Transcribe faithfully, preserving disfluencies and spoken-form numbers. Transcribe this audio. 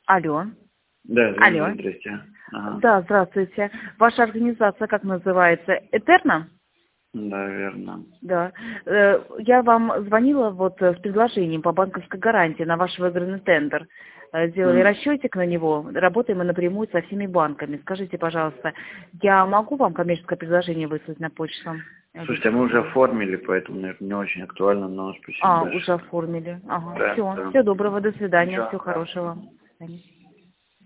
Алло. Да, Алло. здрасте. Ага. Да, здравствуйте. Ваша организация как называется? Этерна? Да, верно. Да. Э, Я вам звонила вот э, с предложением по банковской гарантии на ваш выигранный тендер. Э, Сделали М. расчетик на него. Работаем мы напрямую со всеми банками. Скажите, пожалуйста, я могу вам коммерческое предложение выслать на почту? Слушайте, а мы уже оформили, поэтому, наверное, не очень актуально, но спасибо А, большое. уже оформили. Ага. Да, Все. да. Всего доброго. До свидания. Ничего, Всего да. хорошего. До свидания.